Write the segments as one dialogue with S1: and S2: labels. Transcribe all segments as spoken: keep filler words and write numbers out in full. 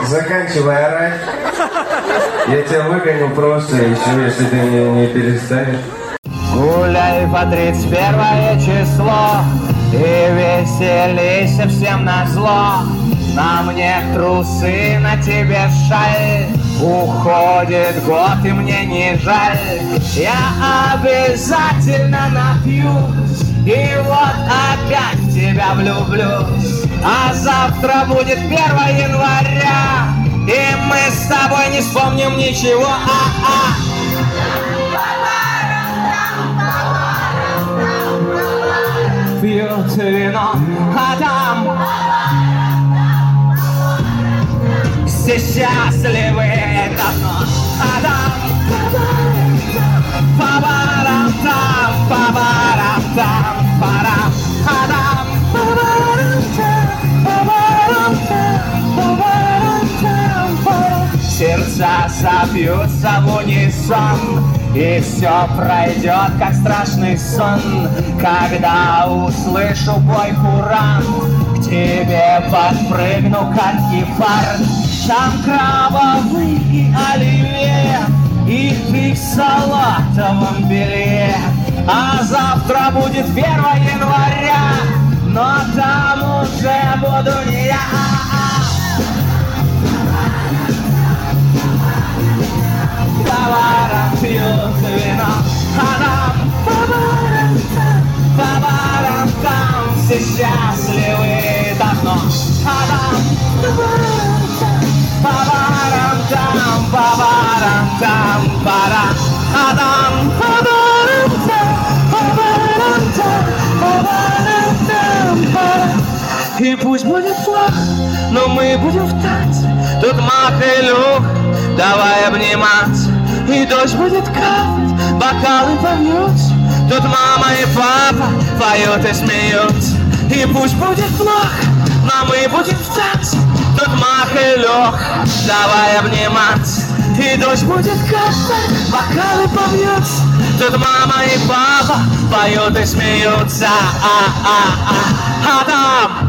S1: заканчивай орать. Я тебя выгоню просто еще, если ты не, не перестанешь.
S2: Гуляй по тридцать первое число и веселейся всем назло. На мне трусы, на тебе шаль. Уходит год и мне не жаль. Я обязательно напьюсь и вот опять в тебя влюблюсь. А завтра будет первое января, и мы с тобой не вспомним ничего. А-а. Пьют вино, а там все счастливы давно. А там па-барам-там, па-барам-там, парам. А там сердца собьются в унисон, и все пройдет, как страшный сон. Когда услышу бой куран, к тебе подпрыгну, как гепард. Там крабовый и оливье, и ты в салатовом белье. А завтра будет первое января, но там уже буду не я. Па-барам пьют вино, а там па-барам-там, все счастливы давно. А там па-барам-там, па-барам-там, пара. А там па-барам-там, па-барам-там, па-барам-там, пара. И пусть будет плохо, но мы будем в танце. Тут мах и люх, давай обниматься. И дождь будет капать, бокалы побьются. Тут мама и папа поют и смеются. И пусть будет плохо, но мы будем в танце. Тут мах и лёг, давай обниматься. И дождь будет капать, бокалы побьются. Тут мама и папа поют и смеются. А-а-а, а там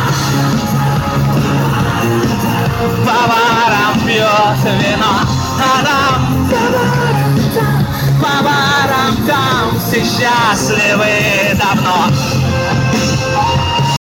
S2: па-барам пьет вино, а там па-барам-там, все счастливы давно.